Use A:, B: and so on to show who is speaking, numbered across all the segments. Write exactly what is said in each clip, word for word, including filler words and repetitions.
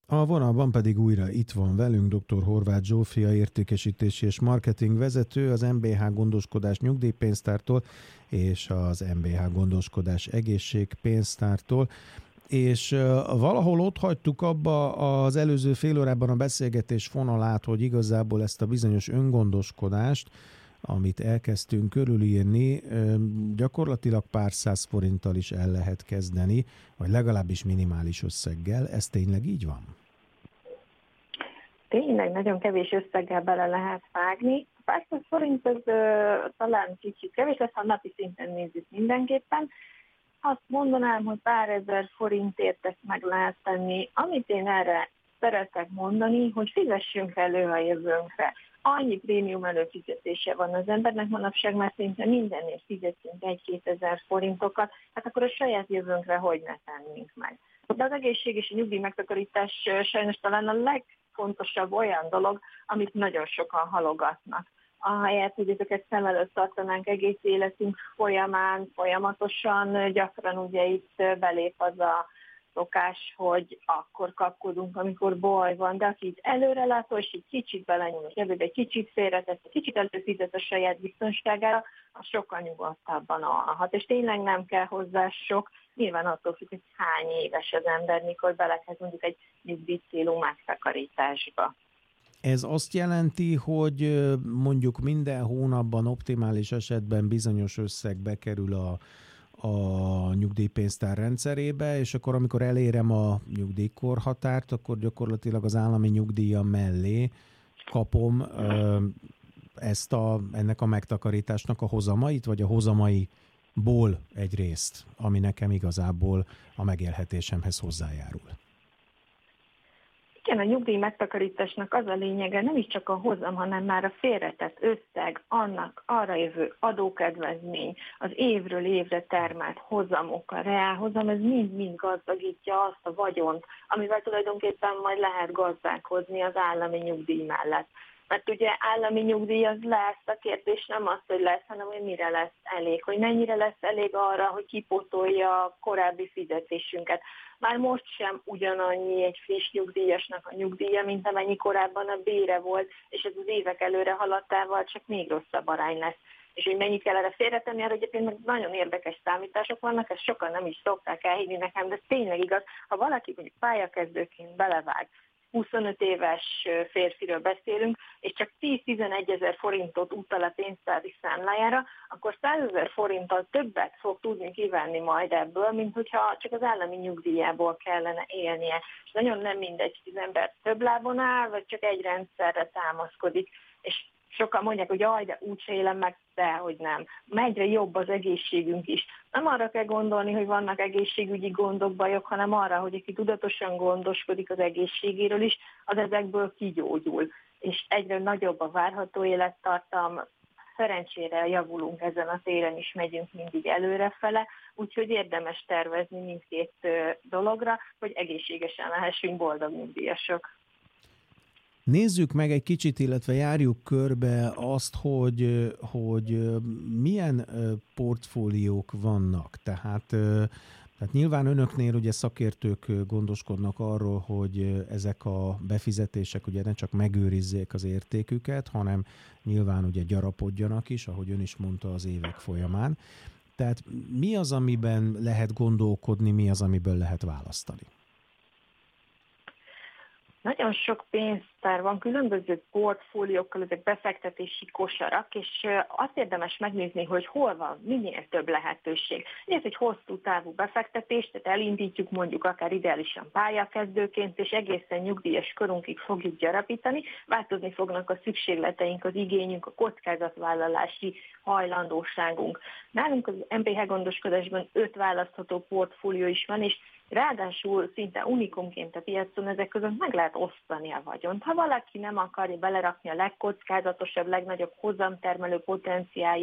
A: A vonalban pedig újra itt van velünk dr. Horváth Zsófia, értékesítési és marketing vezető az em bé há Gondoskodás Nyugdíjpénztártól és az em bé há Gondoskodás Egészségpénztártól. És uh, valahol ott hagytuk abba az előző fél órában a beszélgetés fonalát, hogy igazából ezt a bizonyos öngondoskodást, amit elkezdtünk körülírni, gyakorlatilag pár száz forinttal is el lehet kezdeni, vagy legalábbis minimális összeggel. Ez tényleg így van?
B: Tényleg nagyon kevés összeggel bele lehet vágni. Pár száz forint az uh, talán kicsit kevés lesz, ha napi szinten nézzük mindenképpen. Azt mondanám, hogy pár ezer forintért ezt meg lehet tenni. Amit én erre szeretek mondani, hogy fizessünk elő a jövőnkre. Annyi prémium előfizetése van az embernek manapság, már szinte mindenért fizetünk egy-két ezer forintokat, hát akkor a saját jövőnkre hogy ne tennénk meg. De az egészség és a nyugdíj megtakarítás sajnos talán a legfontosabb olyan dolog, amit nagyon sokan halogatnak. Ahelyett, hogy ezeket szem előtt tartanánk egész életünk folyamán, folyamatosan, gyakran ugye itt belép az a szokás, hogy akkor kapkodunk, amikor baj van, de aki itt előrelátó, és egy kicsit belenyúl a zsebébe, egy kicsit félretesz, egy kicsit előfizet a saját biztonságára, az sokkal nyugodtabban alhat. És tényleg nem kell hozzá sok, nyilván attól függ, hogy hány éves az ember, mikor belekezd mondjuk egy nyugdíj célú megtakarításba.
A: Ez azt jelenti, hogy mondjuk minden hónapban optimális esetben bizonyos összeg bekerül a, a nyugdíjpénztár rendszerébe, és akkor amikor elérem a nyugdíjkorhatárt, akkor gyakorlatilag az állami nyugdíjam mellé kapom ezt a, ennek a megtakarításnak a hozamait, vagy a hozamaiból egy részt, ami nekem igazából a megélhetésemhez hozzájárul.
B: Igen, a nyugdíj megtakarításnak az a lényege, nem is csak a hozam, hanem már a félretett összeg, annak arra jövő adókedvezmény, az évről évre termelt hozamok, a reálhozam, ez mind-mind gazdagítja azt a vagyont, amivel tulajdonképpen majd lehet gazdálkodni az állami nyugdíj mellett. Mert ugye állami nyugdíj az lesz, a kérdés nem az, hogy lesz, hanem hogy mire lesz elég, hogy mennyire lesz elég arra, hogy kipótolja a korábbi fizetésünket. Már most sem ugyanannyi egy friss nyugdíjasnak a nyugdíja, mint amennyi korábban a bére volt, és ez az évek előre haladtával csak még rosszabb arány lesz. És hogy mennyit kell erre félretenni, arra egyébként nagyon érdekes számítások vannak, ezt sokan nem is szokták elhívni nekem, de tényleg igaz, ha valaki mondjuk pályakezdőként belevág, huszonöt éves férfiről beszélünk, és csak tíz-tizenegy ezer forintot utal a pénztári számlájára, akkor százezer forinttal többet fog tudni kivenni majd ebből, mint hogyha csak az állami nyugdíjából kellene élnie. És nagyon nem mindegy, hogy az ember több lábon áll, vagy csak egy rendszerre támaszkodik, és sokan mondják, hogy jaj, de úgyse élem meg, de hogy nem. Egyre jobb az egészségünk is. Nem arra kell gondolni, hogy vannak egészségügyi gondok, bajok, hanem arra, hogy aki tudatosan gondoskodik az egészségéről is, az ezekből kigyógyul. És egyre nagyobb a várható élettartam, szerencsére javulunk ezen a téren is, megyünk mindig előrefele, úgyhogy érdemes tervezni mindkét dologra, hogy egészségesen lehessünk boldog nyugdíjasok.
A: Nézzük meg egy kicsit, illetve járjuk körbe azt, hogy, hogy milyen portfóliók vannak. Tehát, tehát nyilván önöknél ugye szakértők gondoskodnak arról, hogy ezek a befizetések ugye ne csak megőrizzék az értéküket, hanem nyilván ugye gyarapodjanak is, ahogy ön is mondta az évek folyamán. Tehát mi az, amiben lehet gondolkodni, mi az, amiből lehet választani?
B: Nagyon sok pénztár van, különböző portfóliókkal, ezek befektetési kosarak, és azt érdemes megnézni, hogy hol van minél több lehetőség. Ez egy hosszú távú befektetés, tehát elindítjuk mondjuk akár ideálisan pályakezdőként, és egészen nyugdíjas korunkig fogjuk gyarapítani, változni fognak a szükségleteink, az igényünk, a kockázatvállalási hajlandóságunk. Nálunk az em bé há gondoskodásban öt választható portfólió is van, és ráadásul szinte unikumként a piacon ezek között meg lehet osztani a vagyont. Ha valaki nem akarja belerakni a legkockázatosabb, legnagyobb hozamtermelő potenciájú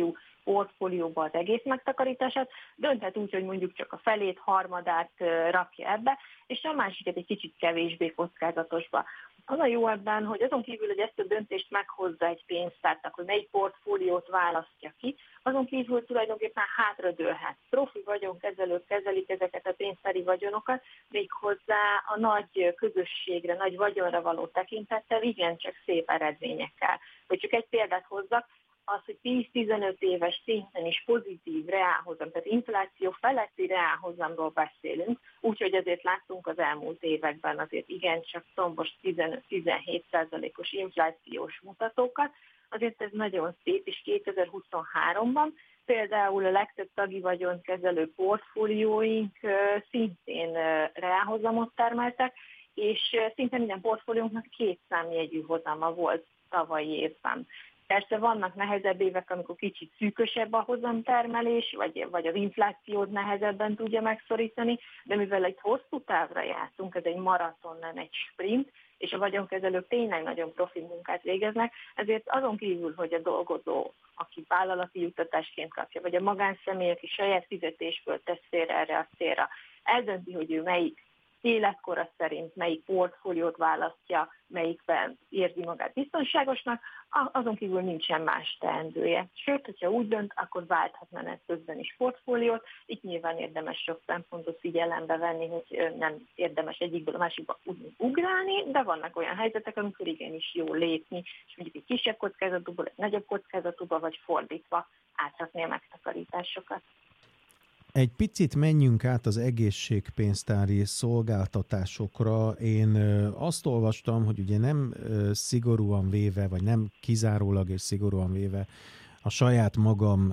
B: portfólióba az egész megtakarítását, dönthet úgy, hogy mondjuk csak a felét, harmadát rakja ebbe, és a másiket egy kicsit kevésbé kockázatosba. Az a jó ebben, hogy azon kívül, hogy ezt a döntést meghozza egy pénztárnak, hogy melyik portfóliót választja ki, azon kívül tulajdonképpen hátradőlhet. Profi vagyonkezelők kezelik ezeket a pénztári vagyonokat, méghozzá a nagy közösségre, nagy vagyonra való tekintettel igencsak szép eredményekkel. Hogy csak egy példát hozzak, az, hogy tíz-tizenöt éves szinten is pozitív reálhozam, tehát infláció feletti reálhozamról beszélünk, úgyhogy azért láttunk az elmúlt években azért igencsak szombos tizenöt-tizenhét százalékos inflációs mutatókat, azért ez nagyon szép, és kétezer-huszonháromban például a legtöbb tagi vagyont kezelő portfólióink szintén reálhozamot termeltek, és szinte minden portfóliónknak két számjegyű hozama volt tavalyi évben. Persze vannak nehezebb évek, amikor kicsit szűkösebb a hozamtermelés, vagy, vagy az inflációt nehezebben tudja megszorítani, de mivel egy hosszú távra játszunk, ez egy maraton, nem egy sprint, és a vagyonkezelők tényleg nagyon profi munkát végeznek, ezért azon kívül, hogy a dolgozó, aki vállalati juttatásként kapja, vagy a magánszemély, aki saját fizetésből tesz félre erre a célra, eldönti, hogy ő melyik életkora szerint melyik portfóliót választja, melyikben érzi magát biztonságosnak, azon kívül nincsen más teendője. Sőt, hogyha úgy dönt, akkor válthat menet közben is portfóliót. Itt nyilván érdemes sok szempontot figyelembe venni, hogy nem érdemes egyikből a másikba ugrálni, de vannak olyan helyzetek, amikor igenis jó lépni, és mondjuk egy kisebb kockázatúból, egy nagyobb kockázatúba, vagy fordítva átrakni a megtakarításokat.
A: Egy picit menjünk át az egészségpénztári szolgáltatásokra. Én azt olvastam, hogy ugye nem szigorúan véve, vagy nem kizárólag és szigorúan véve a saját magam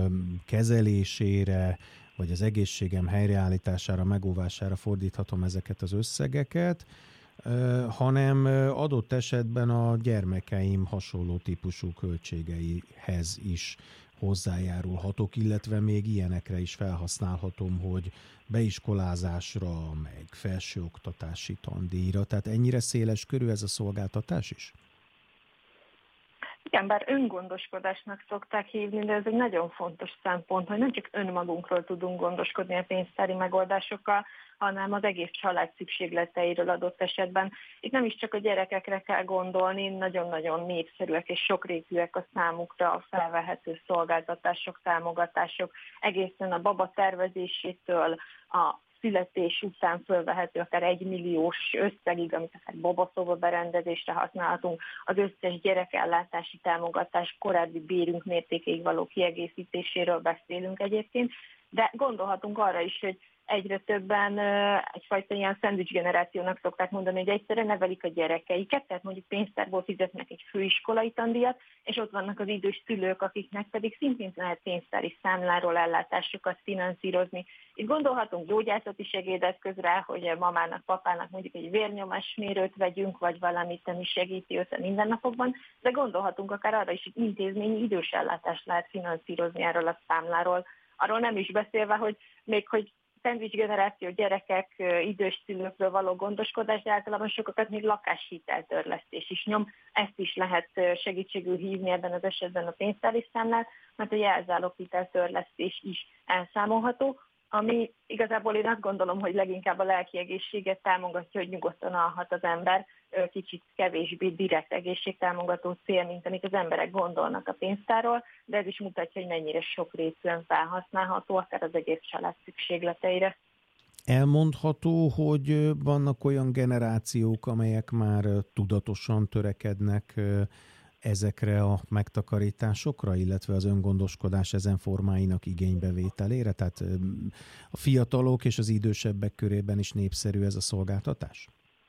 A: kezelésére, vagy az egészségem helyreállítására, megóvására fordíthatom ezeket az összegeket, hanem adott esetben a gyermekeim hasonló típusú költségeihez is hozzájárulhatok, illetve még ilyenekre is felhasználhatom, hogy beiskolázásra, meg felsőoktatási tandíjra. Tehát ennyire széles körű ez a szolgáltatás is?
B: Igen, bár öngondoskodásnak szokták hívni, de ez egy nagyon fontos szempont, hogy nem csak önmagunkról tudunk gondoskodni a pénztári megoldásokkal, hanem az egész család szükségleteiről adott esetben. Itt nem is csak a gyerekekre kell gondolni, nagyon-nagyon népszerűek és sokrétűek a számukra felvehető szolgáltatások, támogatások, egészen a baba tervezésétől a születés után fölvehető akár egy milliós összegig, amit akár babaszoba berendezésre használhatunk, az összes gyerekellátási támogatás korábbi bérünk mértékéig való kiegészítéséről beszélünk egyébként, de gondolhatunk arra is, hogy egyre többen egyfajta ilyen szendvics generációnak szokták mondani, hogy egyszerre nevelik a gyerekeiket, tehát mondjuk pénztárból fizetnek egy főiskolai tandíjat, és ott vannak az idős szülők, akiknek pedig szintén lehet pénztári számláról ellátásokat finanszírozni. Itt gondolhatunk gyógyászati segédeszközre, hogy a mamának, papának mondjuk egy vérnyomásmérőt vegyünk, vagy valamit, ami segíti őt a mindennapokban, de gondolhatunk akár arra is, hogy intézményi idős ellátást lehet finanszírozni erről a számláról. Arról nem is beszélve, hogy még hogy szendvics generáció, gyerekek, idős szülőkről való gondoskodás, de általában sokakat még lakáshiteltörlesztés is nyom. Ezt is lehet segítségül hívni ebben az esetben a pénztári számlát, mert a jelzáloghiteltörlesztés is elszámolható, ami igazából én azt gondolom, hogy leginkább a lelki egészséget támogatja, hogy nyugodtan alhat az ember, kicsit kevésbé direkt egészségtámogató cél, mint amit az emberek gondolnak a pénztárról, de ez is mutatja, hogy mennyire sokrétűen felhasználható, akár az egész család szükségleteire.
A: Elmondható, hogy vannak olyan generációk, amelyek már tudatosan törekednek ezekre a megtakarításokra, illetve az öngondoskodás ezen formáinak igénybevételére? Tehát a fiatalok és az idősebbek körében is népszerű ez a szolgáltatás?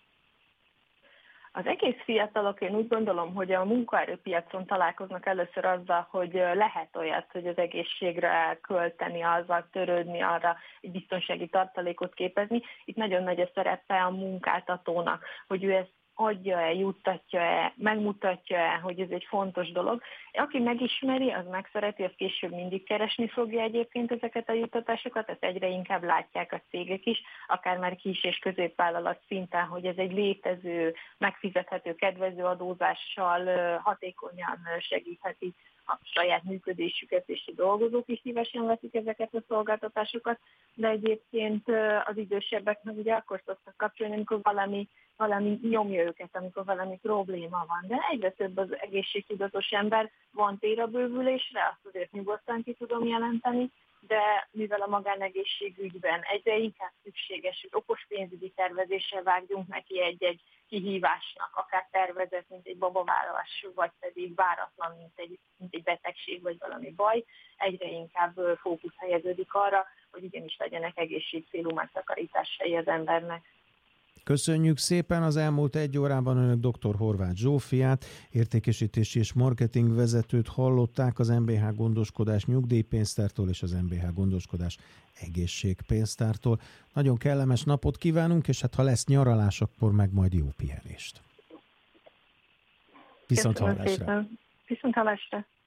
B: Az egész fiatalok, én úgy gondolom, hogy a munkaerőpiacon találkoznak először azzal, hogy lehet olyat, hogy az egészségre költeni, azzal törődni, arra egy biztonsági tartalékot képezni. Itt nagyon nagy a szerepe a munkáltatónak, hogy ő ezt adja-e, juttatja-e, megmutatja-e, hogy ez egy fontos dolog. Aki megismeri, az megszereti, az később mindig keresni fogja egyébként ezeket a juttatásokat, ezt egyre inkább látják a cégek is, akár már kis- és középvállalat szinten, hogy ez egy létező, megfizethető kedvező adózással hatékonyan segítheti a saját működésüket, és a dolgozók is szívesen veszik ezeket a szolgáltatásokat, de egyébként az idősebbeknek ugye akkor szoktak kapcsolni, amikor valami, valami nyomja őket, amikor valami probléma van. De egyre több az egészségtudatos ember, van tér a bővülésre, azt azért nyugodtan ki tudom jelenteni, de mivel a magánegészségügyben egyre inkább szükséges, hogy okos pénzügyi tervezéssel vágjunk neki egy-egy kihívásnak, akár tervezett, mint egy babavállalás, vagy pedig váratlan, mint egy, mint egy betegség, vagy valami baj, egyre inkább fókusz helyeződik arra, hogy igenis legyenek egészségcélú megtakarításai az embernek.
A: Köszönjük szépen! Az elmúlt egy órában önök dr. Horváth Zsófiát, értékesítési és marketing vezetőt hallották az em bé há Gondoskodás Nyugdíjpénztártól és az em bé há Gondoskodás Egészségpénztártól. Nagyon kellemes napot kívánunk, és hát ha lesz nyaralás, akkor meg majd jó pihenést. Viszont hallásra!
B: Viszont hallásra!